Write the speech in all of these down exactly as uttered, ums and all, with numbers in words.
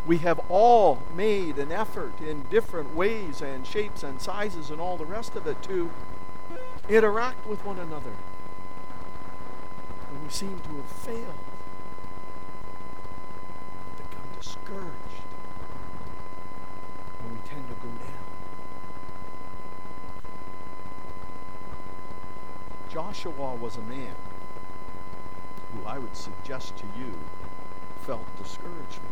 We have all made an effort in different ways and shapes and sizes and all the rest of it to interact with one another. And we seem to have failed. We become discouraged. And we tend to go down. Joshua was a man who I would suggest to you felt discouragement.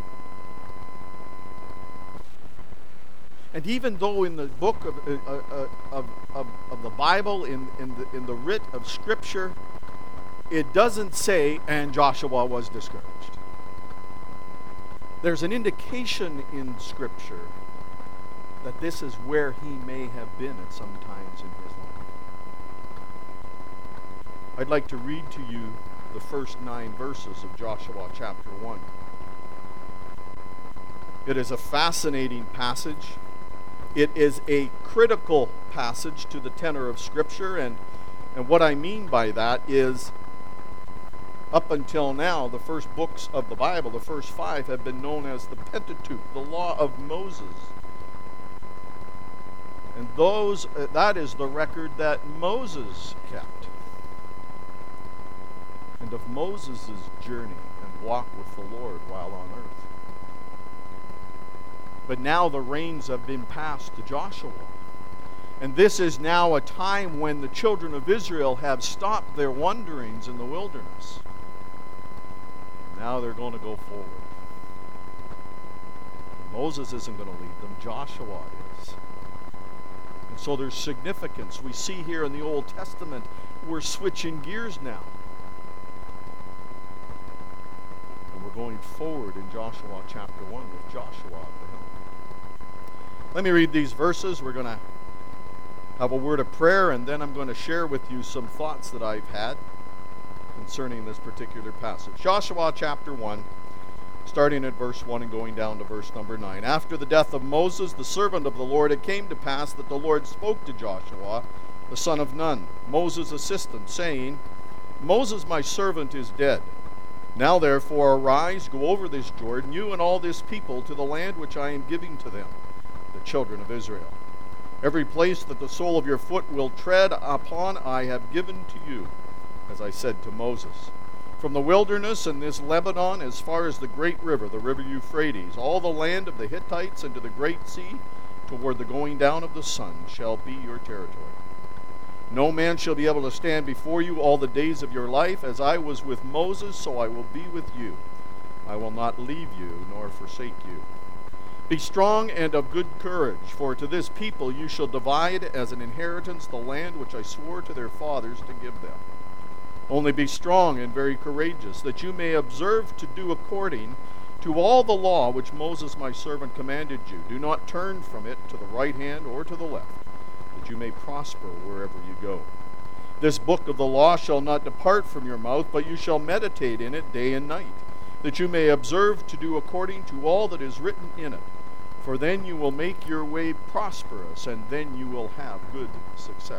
And even though in the book of, uh, uh, of, of, of the Bible, in, in, the, in the writ of Scripture, it doesn't say, and Joshua was discouraged. There's an indication in Scripture that this is where he may have been at some times in his life. I'd like to read to you the first nine verses of Joshua chapter one. It is a fascinating passage. It is a critical passage to the tenor of Scripture, and, and what I mean by that is, up until now, the first books of the Bible, the first five, have been known as the Pentateuch, the Law of Moses. And those uh, that is the record that Moses kept. And of Moses' journey and walk with the Lord while on earth. But now the reins have been passed to Joshua. And this is now a time when the children of Israel have stopped their wanderings in the wilderness. Now they're going to go forward. Moses isn't going to lead them, Joshua is. And so there's significance. We see here in the Old Testament, we're switching gears now. And we're going forward in Joshua chapter one with Joshua at the helm. Let me read these verses. We're going to have a word of prayer, and then I'm going to share with you some thoughts that I've had concerning this particular passage. Joshua chapter one, starting at verse one and going down to verse number nine. After the death of Moses, the servant of the Lord, it came to pass that the Lord spoke to Joshua, the son of Nun, Moses' assistant, saying, Moses, my servant, is dead. Now therefore arise, go over this Jordan, you and all this people, to the land which I am giving to them, the children of Israel. Every place that the sole of your foot will tread upon I have given to you, as I said to Moses. From the wilderness and this Lebanon as far as the great river, the river Euphrates, all the land of the Hittites and to the great sea, toward the going down of the sun, shall be your territory. No man shall be able to stand before you all the days of your life. As I was with Moses, so I will be with you. I will not leave you nor forsake you. Be strong and of good courage, for to this people you shall divide as an inheritance the land which I swore to their fathers to give them. Only be strong and very courageous, that you may observe to do according to all the law which Moses my servant commanded you. Do not turn from it to the right hand or to the left, that you may prosper wherever you go. This book of the law shall not depart from your mouth, but you shall meditate in it day and night, that you may observe to do according to all that is written in it. For then you will make your way prosperous, and then you will have good success.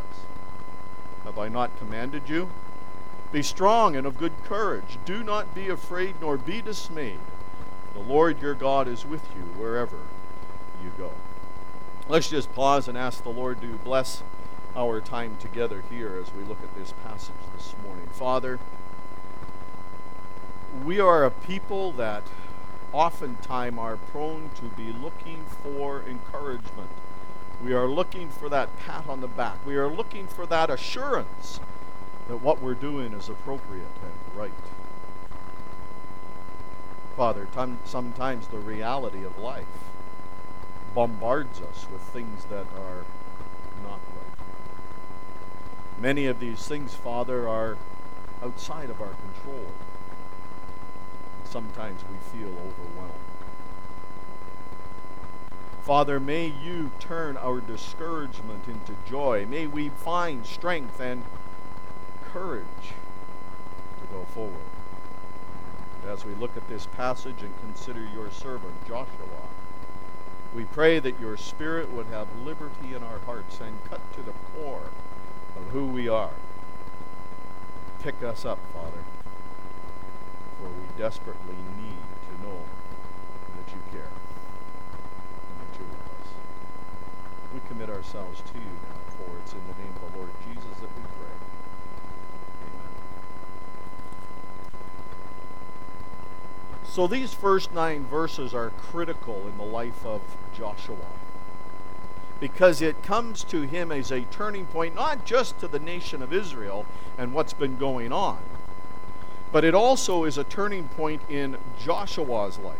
Have I not commanded you? Be strong and of good courage. Do not be afraid nor be dismayed. The Lord your God is with you wherever you go. Let's just pause and ask the Lord to bless our time together here as we look at this passage this morning. Father, we are a people that oftentimes are prone to be looking for encouragement. We are looking for that pat on the back. We are looking for that assurance that what we're doing is appropriate and right. Father, time, sometimes the reality of life bombards us with things that are not right. Many of these things, Father, are outside of our control. Sometimes we feel overwhelmed. Father, may you turn our discouragement into joy. May we find strength and courage to go forward. And as we look at this passage and consider your servant Joshua, we pray that your Spirit would have liberty in our hearts and cut to the core of who we are. Pick us up, Father, for we desperately need to know that you care. And the two of us. We commit ourselves to you now, for it's in the name of the Lord Jesus that we pray. Amen. So these first nine verses are critical in the life of Joshua, because it comes to him as a turning point, not just to the nation of Israel and what's been going on, but it also is a turning point in Joshua's life.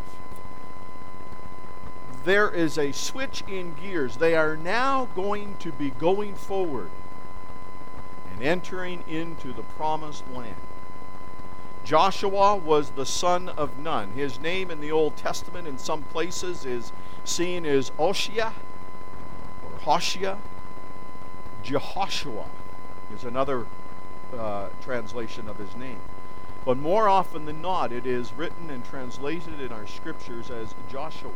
There is a switch in gears. They are now going to be going forward and entering into the promised land. Joshua was the son of Nun. His name in the Old Testament in some places is seen as Oshia or Hoshea. Jehoshua is another uh, translation of his name. But more often than not, it is written and translated in our scriptures as Joshua.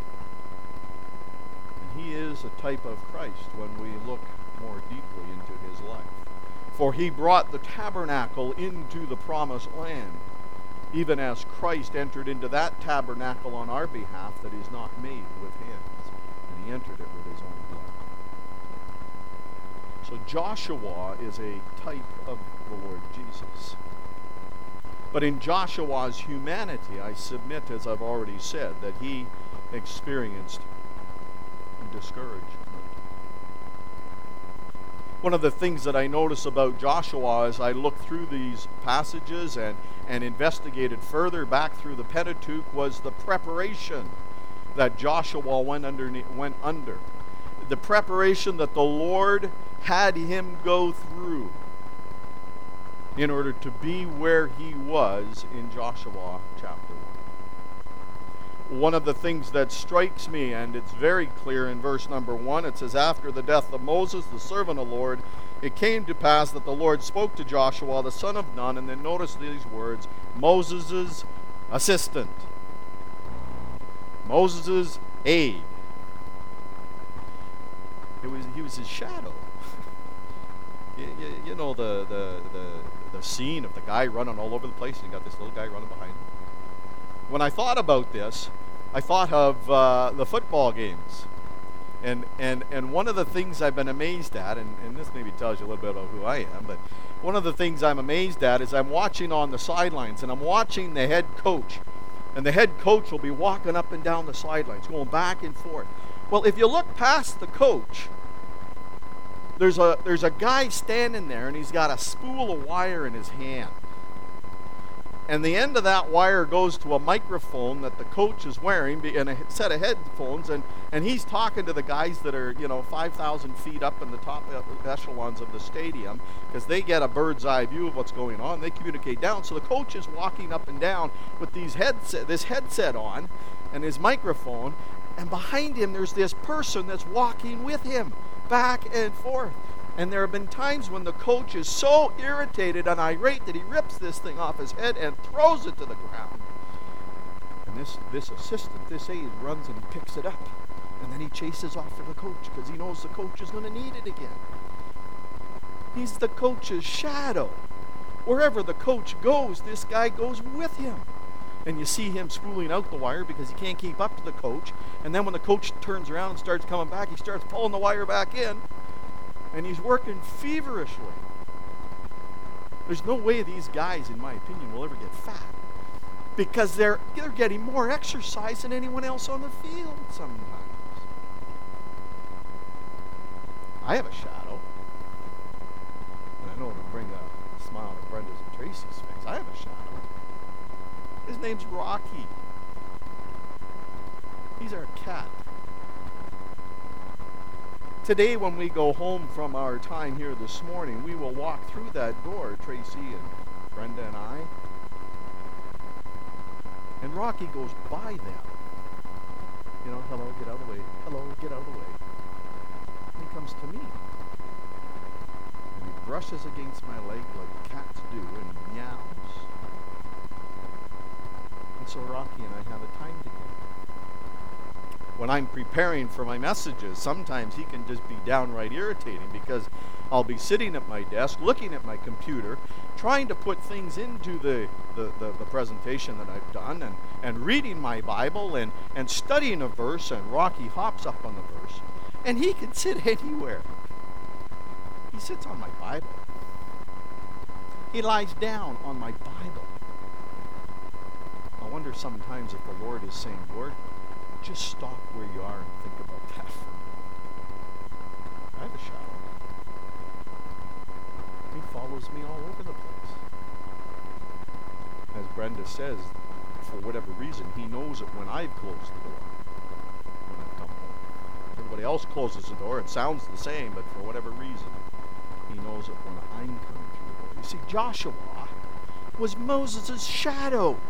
And he is a type of Christ when we look more deeply into his life. For he brought the tabernacle into the promised land, even as Christ entered into that tabernacle on our behalf that is not made with hands. And he entered it with his own blood. So Joshua is a type of the Lord Jesus. But in Joshua's humanity, I submit, as I've already said, that he experienced discouragement. One of the things that I notice about Joshua as I look through these passages and, and investigated further back through the Pentateuch was the preparation that Joshua went under, went under. The preparation that the Lord had him go through in order to be where he was in Joshua chapter one. One of the things that strikes me, and it's very clear in verse number one, it says, after the death of Moses, the servant of the Lord, it came to pass that the Lord spoke to Joshua, the son of Nun, and then notice these words, Moses' assistant. Moses' aide. It was, he was his shadow. you, you, you know the, the, the, the scene of the guy running all over the place, and you got this little guy running behind him. When I thought about this, I thought of uh, the football games. And, and and one of the things I've been amazed at, and, and this maybe tells you a little bit about who I am, but one of the things I'm amazed at is I'm watching on the sidelines, and I'm watching the head coach. And the head coach will be walking up and down the sidelines, going back and forth. Well, if you look past the coach, there's a there's a guy standing there, and he's got a spool of wire in his hand. And the end of that wire goes to a microphone that the coach is wearing and a set of headphones, and, and he's talking to the guys that are, you know, five thousand feet up in the top echelons of the stadium, because they get a bird's eye view of what's going on. They communicate down. So the coach is walking up and down with these headset, this headset on and his microphone, and behind him there's this person that's walking with him back and forth. And there have been times when the coach is so irritated and irate that he rips this thing off his head and throws it to the ground. And this, this assistant, this aide, runs and he picks it up. And then he chases off for the coach because he knows the coach is going to need it again. He's the coach's shadow. Wherever the coach goes, this guy goes with him. And you see him spooling out the wire because he can't keep up to the coach. And then when the coach turns around and starts coming back, he starts pulling the wire back in. And he's working feverishly. There's no way these guys, in my opinion, will ever get fat. Because they're, they're getting more exercise than anyone else on the field sometimes. I have a shadow. And I know it'll bring a smile to Brenda's and Tracy's face. I have a shadow. His name's Rocky. He's our cat. Today, when we go home from our time here this morning, we will walk through that door, Tracy and Brenda and I. And Rocky goes by them. You know, hello, get out of the way. Hello, get out of the way. And he comes to me. And he brushes against my leg like cats do and meows. And so Rocky and I have a time together. when I'm preparing for my messages, sometimes he can just be downright irritating because I'll be sitting at my desk, looking at my computer, trying to put things into the, the, the, the presentation that I've done, and, and reading my Bible, and, and studying a verse, and Rocky hops up on the verse, and he can sit anywhere. He sits on my Bible. He lies down on my Bible. I wonder sometimes if the Lord is saying, Lord, just stop where you are and think about that for a minute. I have a shadow. He follows me all over the place. As Brenda says, for whatever reason, he knows it when I've closed the door, when I come home. Everybody else closes the door. It sounds the same, but for whatever reason, he knows it when I'm coming through the door. You see, Joshua was Moses' shadow.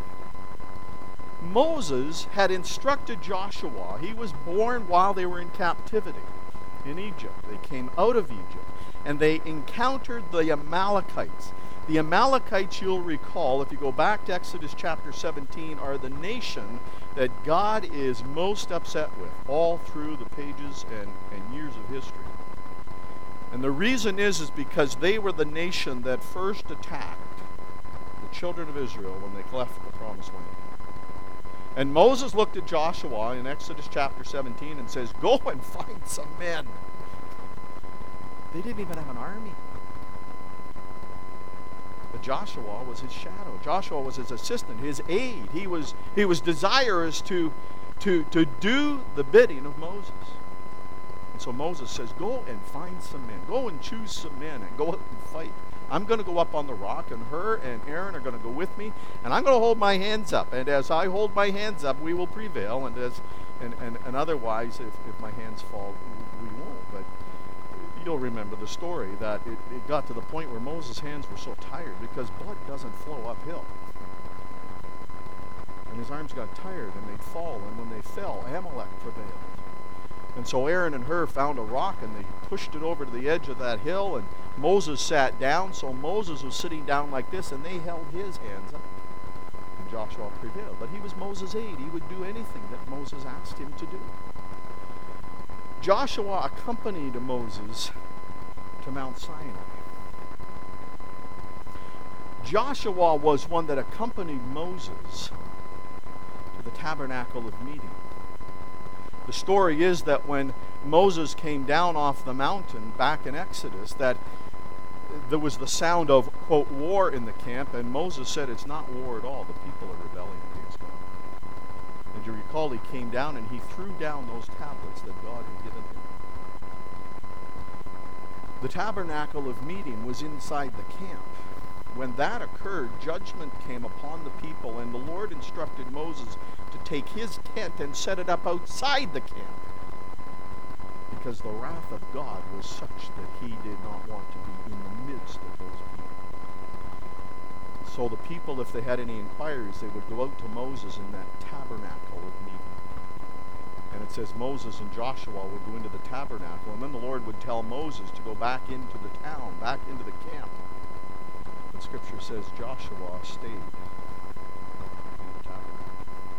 Moses had instructed Joshua. He was born while they were in captivity in Egypt. They came out of Egypt, and they encountered the Amalekites. The Amalekites, you'll recall, if you go back to Exodus chapter seventeen, are the nation that God is most upset with all through the pages and, and years of history. And the reason is, is because they were the nation that first attacked the children of Israel when they left the promised land. And Moses looked at Joshua in Exodus chapter seventeen and says, go and find some men. They didn't even have an army. But Joshua was his shadow. Joshua was his assistant, his aide. He was, he was desirous to, to, to do the bidding of Moses. And so Moses says, go and find some men. Go and choose some men and go out and fight. I'm going to go up on the rock, and her and Aaron are going to go with me, and I'm going to hold my hands up. And as I hold my hands up, we will prevail. And as and, and, and otherwise, if, if my hands fall, we won't. But you'll remember the story that it, it got to the point where Moses' hands were so tired because blood doesn't flow uphill. And his arms got tired, and they'd fall. And when they fell, Amalek prevailed. And so Aaron and Hur found a rock, and they pushed it over to the edge of that hill, and Moses sat down. So Moses was sitting down like this, and they held his hands up. And Joshua prevailed. But he was Moses' aide. He would do anything that Moses asked him to do. Joshua accompanied Moses to Mount Sinai. Joshua was one that accompanied Moses to the tabernacle of meeting. The story is that when Moses came down off the mountain back in Exodus, that there was the sound of, quote, war in the camp, and Moses said it's not war at all. The people are rebelling against God. And you recall he came down and he threw down those tablets that God had given him. The tabernacle of meeting was inside the camp. When that occurred, judgment came upon the people, and the Lord instructed Moses to take his tent and set it up outside the camp, because the wrath of God was such that he did not want to be in the midst of those people. So the people, if they had any inquiries, they would go out to Moses in that tabernacle of meeting. And it says Moses and Joshua would go into the tabernacle, and then the Lord would tell Moses to go back into the town, back into the camp. But Scripture says Joshua stayed in the tabernacle.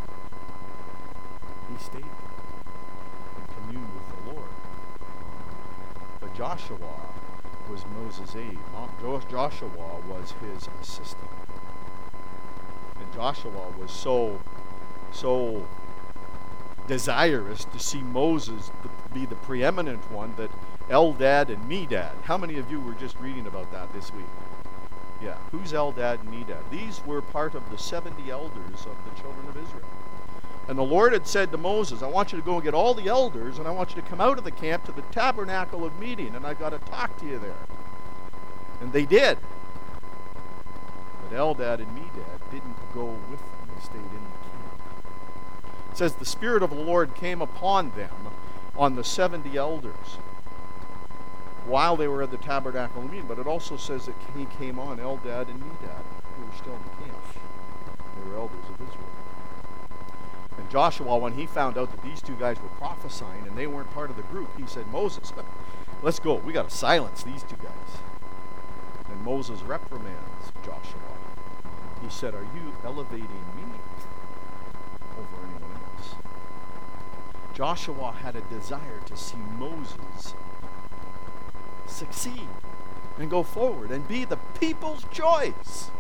He stayed and communed with the Lord. But Joshua was Moses' aide. Joshua was his assistant. And Joshua was so, so desirous to see Moses be the preeminent one that Eldad and Medad. How many of you were just reading about that this week? Yeah, who's Eldad and Medad? These were part of the seventy elders of the children of Israel. And the Lord had said to Moses, I want you to go and get all the elders, and I want you to come out of the camp to the tabernacle of meeting, and I've got to talk to you there. And they did. But Eldad and Medad didn't go with them. They stayed in the camp. It says the Spirit of the Lord came upon them, on the seventy elders, while they were at the tabernacle of meeting. But it also says that he came on Eldad and Medad, who were still in the camp. They were elders of Israel. And Joshua, when he found out that these two guys were prophesying and they weren't part of the group, he said, Moses, let's go. We got to silence these two guys. And Moses reprimands Joshua. He said, are you elevating me over anyone else? Joshua had a desire to see Moses succeed and go forward and be the people's choice.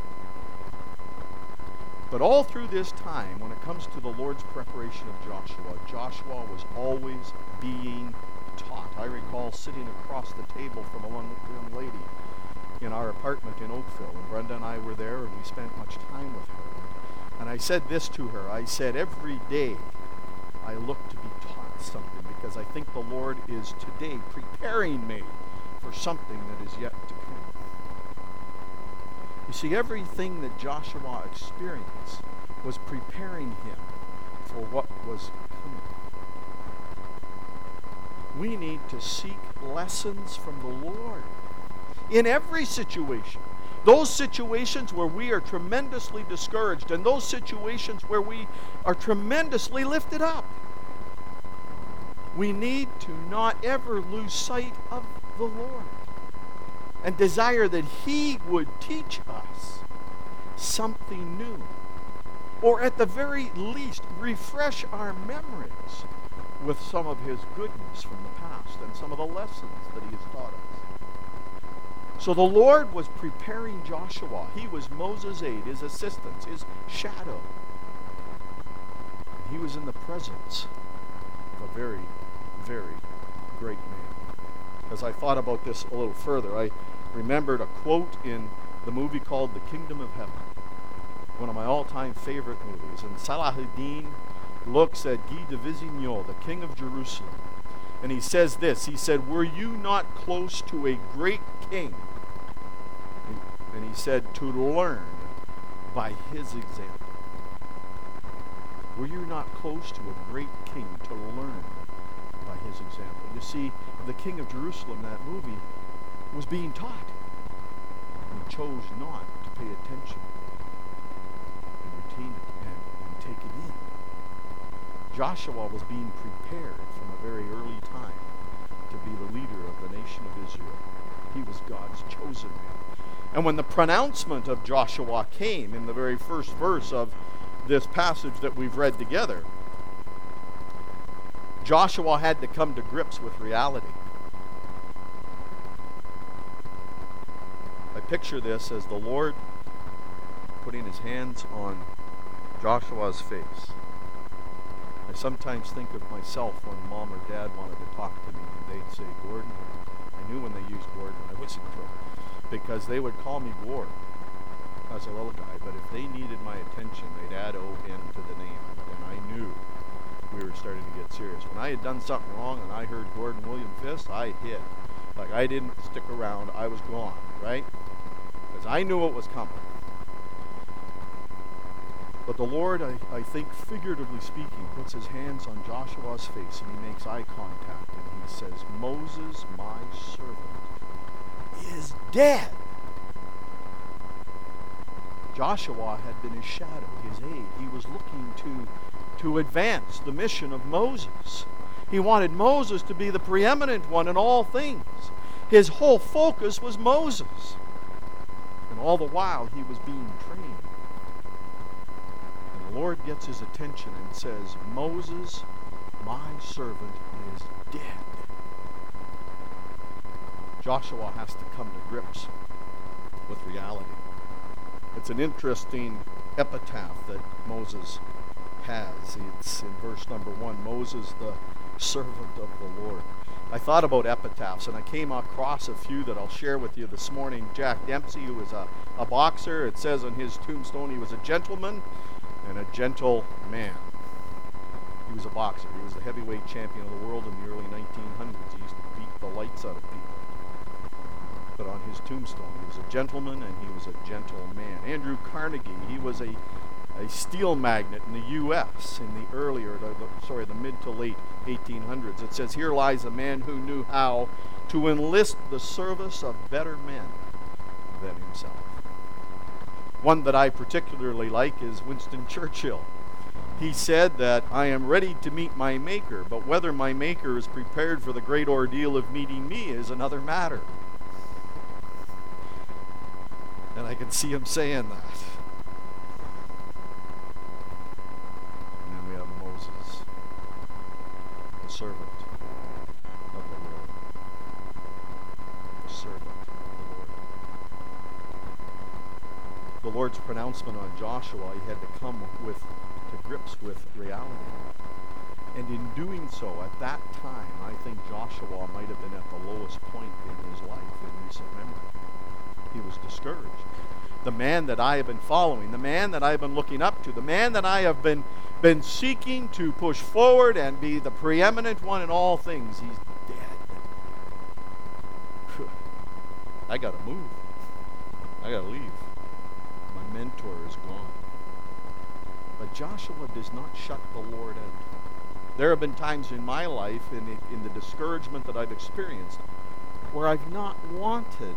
But all through this time, when it comes to the Lord's preparation of Joshua, Joshua was always being taught. I recall sitting across the table from a young lady in our apartment in Oakville, and Brenda and I were there, and we spent much time with her. And I said this to her. I said, every day I look to be taught something, because I think the Lord is today preparing me for something that is yet to come. You see, everything that Joshua experienced was preparing him for what was coming. We need to seek lessons from the Lord in every situation. Those situations where we are tremendously discouraged, and those situations where we are tremendously lifted up. We need to not ever lose sight of the Lord and desire that He would teach us something new, or at the very least refresh our memories with some of His goodness from the past and some of the lessons that He has taught us. So the Lord was preparing Joshua. He was Moses' aide, his assistant, his shadow. He was in the presence of a very, very great man. As I thought about this a little further, I remembered a quote in the movie called The Kingdom of Heaven, one of my all-time favorite movies. And Salahuddin looks at Guy de Visigno, the king of Jerusalem, and he says this. He said, "Were you not close to a great king?" And he said, "To learn by his example." Were you not close to a great king to learn by his example? You see, the king of Jerusalem, that movie, was being taught. And he chose not to pay attention and retain it and, and take it in. Joshua was being prepared from a very early time to be the leader of the nation of Israel. He was God's chosen man. And when the pronouncement of Joshua came in the very first verse of this passage that we've read together, Joshua had to come to grips with reality. I picture this as the Lord putting His hands on Joshua's face. I sometimes think of myself when Mom or Dad wanted to talk to me, and they'd say, "Gordon." I knew when they used Gordon, I was in trouble, because they would call me Gord as a little guy, but if they needed my attention, they'd add O N to the name, and I knew we were starting to get serious. When I had done something wrong and I heard Gordon William Fisk, I hid. Like, I didn't stick around, I was gone, right? Because I knew what was coming. But the Lord, I, I think, figuratively speaking, puts His hands on Joshua's face, and He makes eye contact, and He says, "Moses, my servant, is dead." Joshua had been His shadow, His aide. He was looking to, to advance the mission of Moses. He wanted Moses to be the preeminent one in all things. His whole focus was Moses. And all the while, he was being trained. And the Lord gets his attention and says, "Moses, my servant, is dead." Joshua has to come to grips with reality. It's an interesting epitaph that Moses has. It's in verse number one, Moses, the servant of the Lord. I thought about epitaphs, and I came across a few that I'll share with you this morning. Jack Dempsey, who was a, a boxer, it says on his tombstone he was a gentleman and a gentle man. He was a boxer. He was the heavyweight champion of the world in the early nineteen hundreds. He used to beat the lights out of people. But on his tombstone, he was a gentleman and he was a gentle man. Andrew Carnegie, he was a, a steel magnate in the U S in the earlier, the, the, sorry, the mid to late eighteen hundreds. It says, "Here lies a man who knew how to enlist the service of better men than himself." One that I particularly like is Winston Churchill. He said that, "I am ready to meet my Maker, but whether my Maker is prepared for the great ordeal of meeting me is another matter." And I can see him saying that. And then we have Moses. Lord's pronouncement on Joshua, he had to come with to grips with reality. And in doing so, at that time, I think Joshua might have been at the lowest point in his life in recent memory. He was discouraged. The man that I have been following, the man that I have been looking up to, the man that I have been, been seeking to push forward and be the preeminent one in all things, he's dead. I got to move. I got to leave. My mentor is gone. But Joshua does not shut the Lord out. There have been times in my life, in the, in the discouragement that I've experienced, where I've not wanted,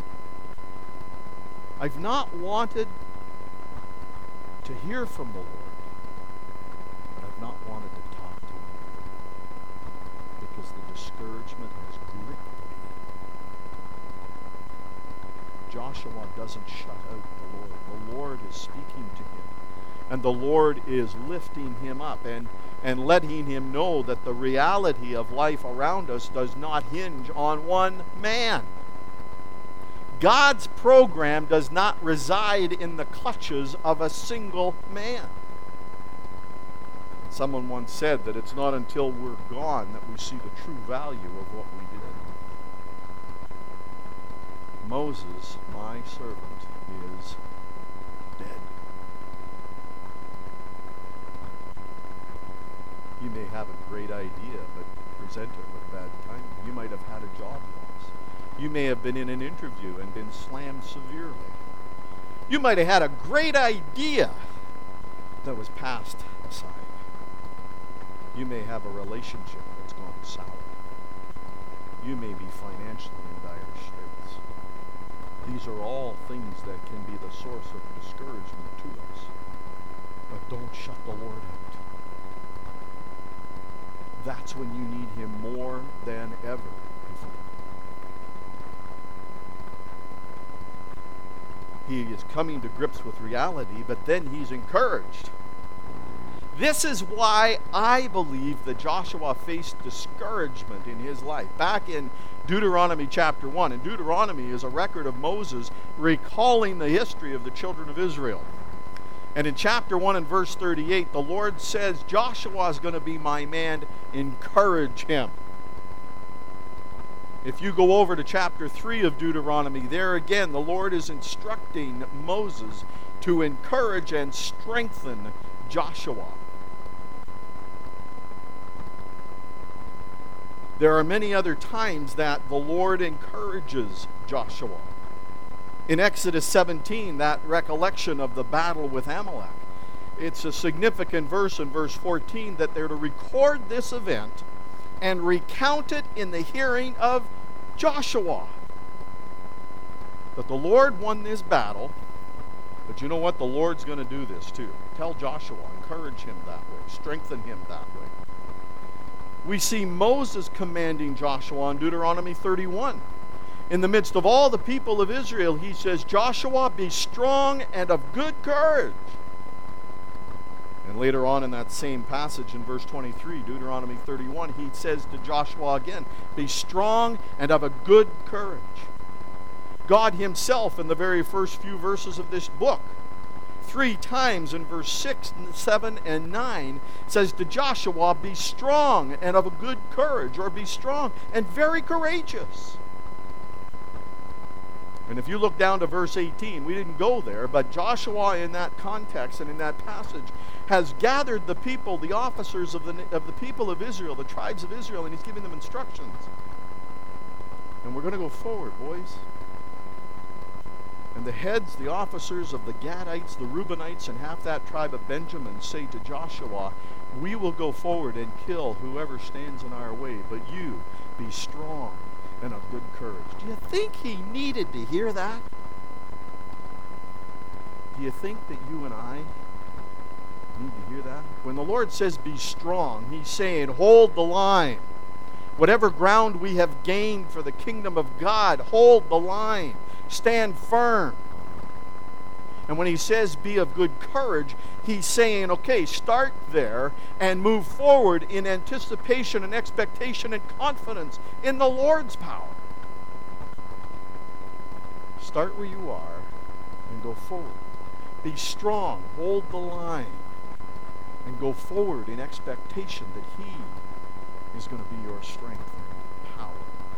I've not wanted to hear from the Lord, but I've not wanted to talk to Him, because the discouragement has gripped me. Joshua doesn't shut out the Lord. The Lord is speaking to him. And the Lord is lifting him up and, and letting him know that the reality of life around us does not hinge on one man. God's program does not reside in the clutches of a single man. Someone once said that it's not until we're gone that we see the true value of what we did. Moses, my servant, is dead. You may have a great idea, but present it with bad timing. You might have had a job loss. You may have been in an interview and been slammed severely. You might have had a great idea that was passed aside. You may have a relationship that's gone sour. You may be financially in dire straits. These are all things that can be the source of discouragement to us. But don't shut the Lord out. That's when you need Him more than ever before. He is coming to grips with reality, but then he's encouraged. This is why I believe that Joshua faced discouragement in his life. Back in Deuteronomy chapter one, and Deuteronomy is a record of Moses recalling the history of the children of Israel. And in chapter one and verse thirty-eight, the Lord says, Joshua is going to be my man, encourage him. If you go over to chapter three of Deuteronomy, there again, the Lord is instructing Moses to encourage and strengthen Joshua. There are many other times that the Lord encourages Joshua. In Exodus seventeen, that recollection of the battle with Amalek, it's a significant verse in verse fourteen that they're to record this event and recount it in the hearing of Joshua. That the Lord won this battle, but you know what? The Lord's going to do this too. Tell Joshua, encourage him that way, strengthen him that way. We see Moses commanding Joshua in Deuteronomy thirty-one. In the midst of all the people of Israel, he says, Joshua, be strong and of good courage. And later on in that same passage in verse twenty-three, Deuteronomy thirty-one, he says to Joshua again, be strong and of a good courage. God himself, in the very first few verses of this book, three times in verse six, seven, and nine, says to Joshua, be strong and of a good courage, or be strong and very courageous. And if you look down to verse eighteen, we didn't go there, but Joshua in that context and in that passage has gathered the people, the officers of the, of the people of Israel, the tribes of Israel, and he's giving them instructions. And we're going to go forward, boys. And the heads, the officers of the Gadites, the Reubenites, and half that tribe of Benjamin say to Joshua, we will go forward and kill whoever stands in our way, but you be strong and of good courage. Do you think he needed to hear that? Do you think that you and I need to hear that? When the Lord says be strong, he's saying hold the line. Whatever ground we have gained for the kingdom of God, hold the line. Stand firm. And when he says be of good courage, he's saying, okay, start there and move forward in anticipation and expectation and confidence in the Lord's power. Start where you are and go forward. Be strong, hold the line, and go forward in expectation that He is going to be your strength and power.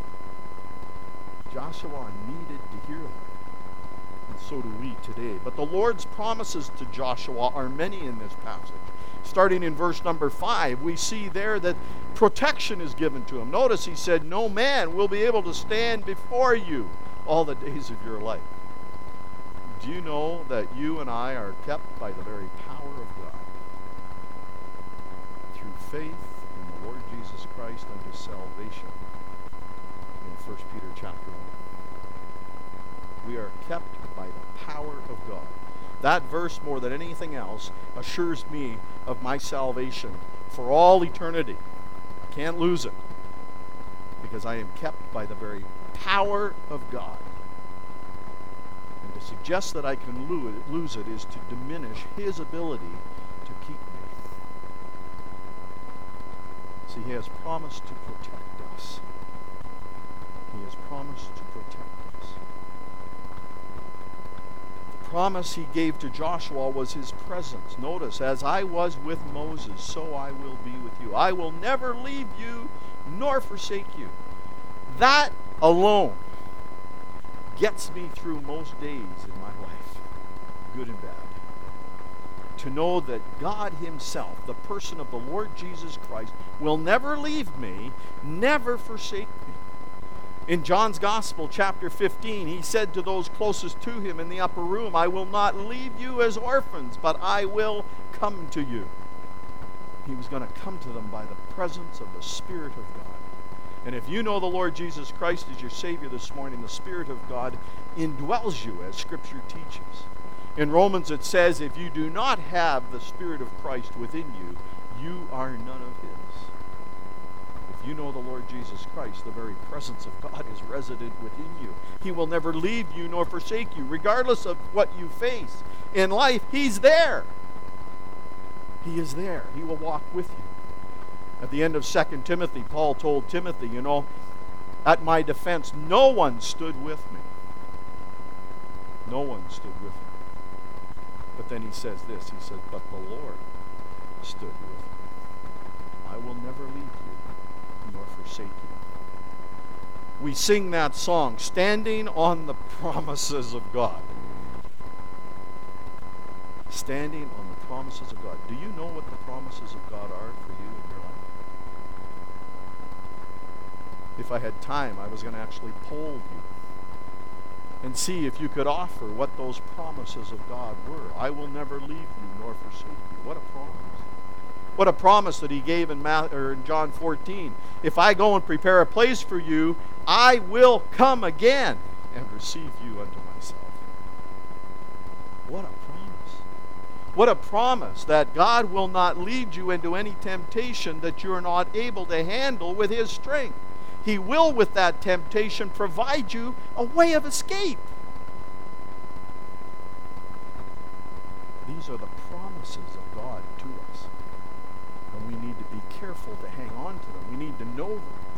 Joshua needed to hear that, and so do we today. But the Lord's promises to Joshua are many in this passage. Starting in verse number five, we see there that protection is given to him. Notice he said, no man will be able to stand before you all the days of your life. Do you know that you and I are kept by the very power of God? Through faith in the Lord Jesus Christ unto salvation. In First Peter chapter one. We are kept by the power of God. That verse, more than anything else, assures me of my salvation for all eternity. I can't lose it, because I am kept by the very power of God. And to suggest that I can lose it is to diminish His ability to keep me. See, He has promised to protect us. He has promised to protect us. The promise He gave to Joshua was His presence. Notice, as I was with Moses, so I will be with you. I will never leave you nor forsake you. That alone gets me through most days in my life, good and bad. To know that God Himself, the person of the Lord Jesus Christ, will never leave me, never forsake me. In John's Gospel, chapter fifteen, He said to those closest to Him in the upper room, I will not leave you as orphans, but I will come to you. He was going to come to them by the presence of the Spirit of God. And if you know the Lord Jesus Christ as your Savior this morning, the Spirit of God indwells you, as Scripture teaches. In Romans it says, if you do not have the Spirit of Christ within you, you are none of His. If you know the Lord Jesus Christ, the very presence of God is resident within you. He will never leave you nor forsake you. Regardless of what you face in life, He's there. He is there. He will walk with you. At the end of Second Timothy, Paul told Timothy, you know, at my defense, no one stood with me. No one stood with me. But then he says this, he said, but the Lord stood with me. I will never leave you nor forsake you. We sing that song, standing on the promises of God. Standing on the promises of God. Do you know what the promises of God are for you in your life? If I had time, I was going to actually poll you and see if you could offer what those promises of God were. I will never leave you nor forsake you. What a promise. What a promise that He gave in, Ma- or in John fourteen. If I go and prepare a place for you, I will come again and receive you unto myself. What a promise. What a promise that God will not lead you into any temptation that you're not able to handle with His strength. He will, with that temptation, provide you a way of escape. These are the promises of God to us. And we need to be careful to hang on to them. We need to know them.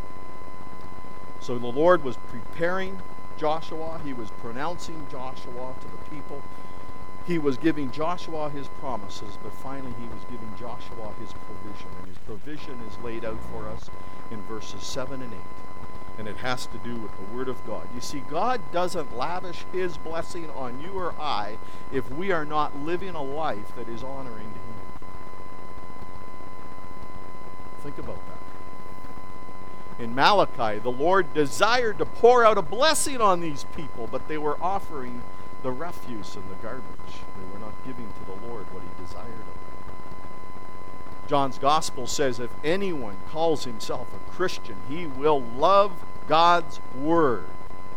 So the Lord was preparing Joshua. He was pronouncing Joshua to the people. He was giving Joshua his promises, but finally He was giving Joshua his provision. And his provision is laid out for us in verses seven and eight. And it has to do with the Word of God. You see, God doesn't lavish His blessing on you or I if we are not living a life that is honoring to Him. Think about that. In Malachi, the Lord desired to pour out a blessing on these people, but they were offering the refuse and the garbage. They were not giving to the Lord what He desired of them. John's Gospel says if anyone calls himself a Christian, he will love God's Word.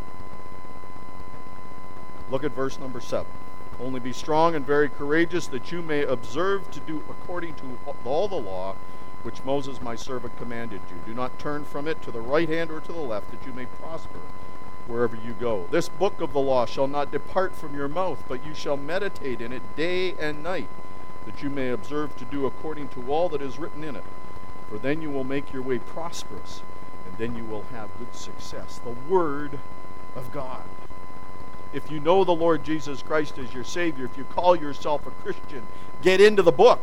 Look at verse number seven. Only be strong and very courageous, that you may observe to do according to all the law which Moses my servant commanded you. Do not turn from it to the right hand or to the left, that you may prosper wherever you go. This book of the law shall not depart from your mouth, but you shall meditate in it day and night, that you may observe to do according to all that is written in it. For then you will make your way prosperous, and then you will have good success. The Word of God. If you know the Lord Jesus Christ as your Savior, if you call yourself a Christian, get into the book.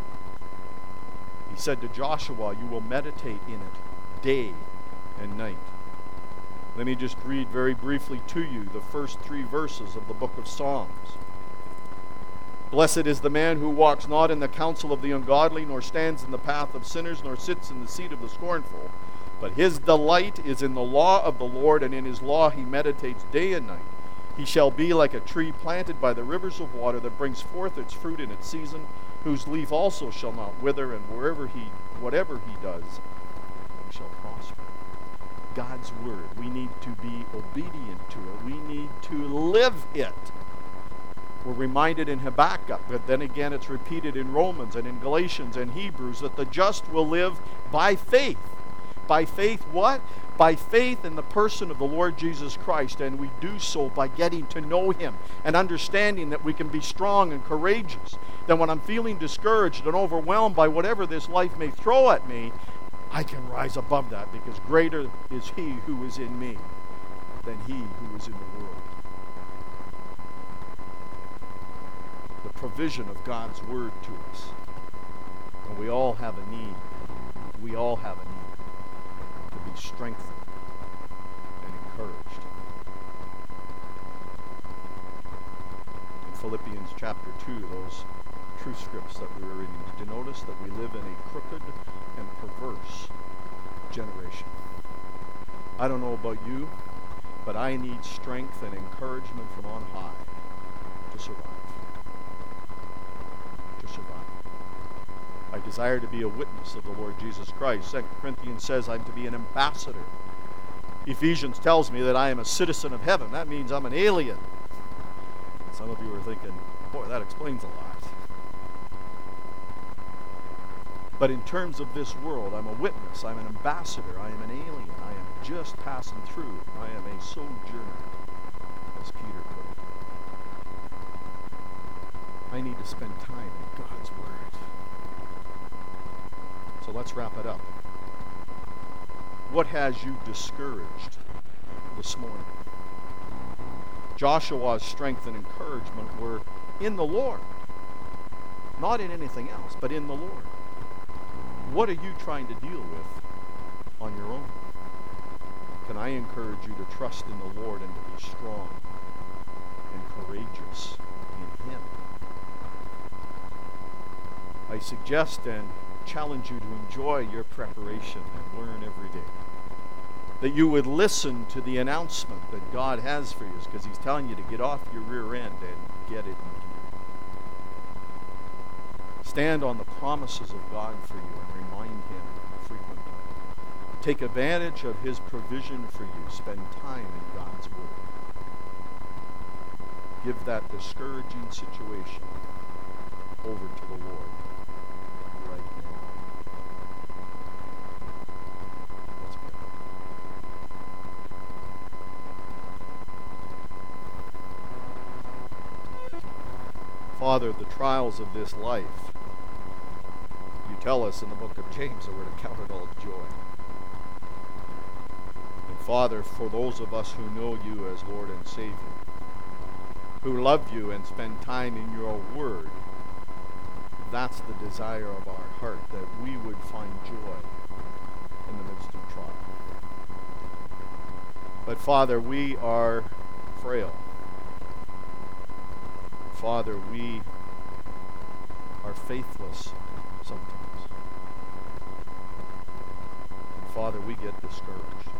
He said to Joshua, you will meditate in it day and night. Let me just read very briefly to you the first three verses of the book of Psalms. Blessed is the man who walks not in the counsel of the ungodly, nor stands in the path of sinners, nor sits in the seat of the scornful. But his delight is in the law of the Lord, and in his law he meditates day and night. He shall be like a tree planted by the rivers of water that brings forth its fruit in its season, whose leaf also shall not wither, and wherever he, whatever he does, he shall prosper. God's word. We need to be obedient to it. We need to live it. We're reminded in Habakkuk, but then again it's repeated in Romans and in Galatians and Hebrews, that the just will live by faith. By faith what? By faith in the person of the Lord Jesus Christ, and we do so by getting to know him and understanding that we can be strong and courageous. That when I'm feeling discouraged and overwhelmed by whatever this life may throw at me, I can rise above that, because greater is he who is in me than he who is in the world. The provision of God's word to us. And we all have a need. We all have a need to be strengthened and encouraged. In Philippians chapter two, those truth scripts that we were reading, did you notice that we live in a crooked and perverse generation? I don't know about you, but I need strength and encouragement from on high to survive. To survive. I desire to be a witness of the Lord Jesus Christ. Second Corinthians says I'm to be an ambassador. Ephesians tells me that I am a citizen of heaven. That means I'm an alien. Some of you are thinking, boy, that explains a lot. But in terms of this world, I'm a witness. I'm an ambassador. I am an alien. I am just passing through. I am a sojourner, as Peter put it. I need to spend time in God's Word. So let's wrap it up. What has you discouraged this morning? Joshua's strength and encouragement were in the Lord. Not in anything else, but in the Lord. What are you trying to deal with on your own? Can I encourage you to trust in the Lord and to be strong and courageous in him? I suggest and challenge you to enjoy your preparation and learn every day. That you would listen to the announcement that God has for you, because he's telling you to get off your rear end and get it in gear. Stand on the promises of God for you and remind him frequently. Take advantage of his provision for you. Spend time in God's Word. Give that discouraging situation over to the Lord right now. Let's pray. Father, the trials of this life, you tell us in the book of James that we're to count it all joy. And Father, for those of us who know you as Lord and Savior, who love you and spend time in your Word, that's the desire of our heart, that we would find joy in the midst of trial. But Father, we are frail. Father, we are faithless sometimes. And Father, we get discouraged.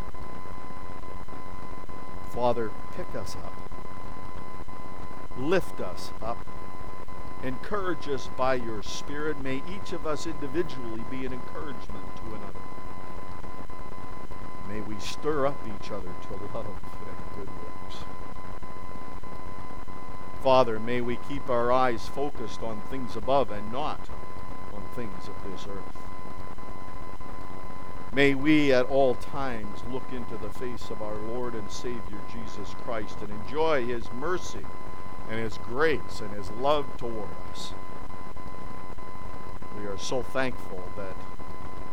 Father, pick us up. Lift us up. Encourage us by your Spirit. May each of us individually be an encouragement to another. May we stir up each other to love and good works. Father, may we keep our eyes focused on things above and not on things of this earth. May we at all times look into the face of our Lord and Savior Jesus Christ and enjoy his mercy and his grace and his love toward us. We are so thankful that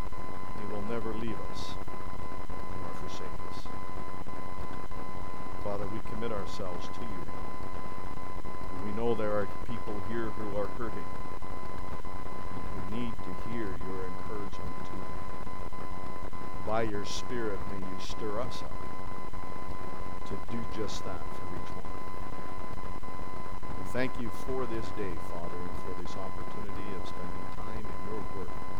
he will never leave us nor forsake us. Father, Father, we commit ourselves to you. And we know there are people here who are hurting and who need to hear your encouragement to them. By your Spirit, may you stir us up to do just that for each one. We thank you for this day, Father, and for this opportunity of spending time in your word.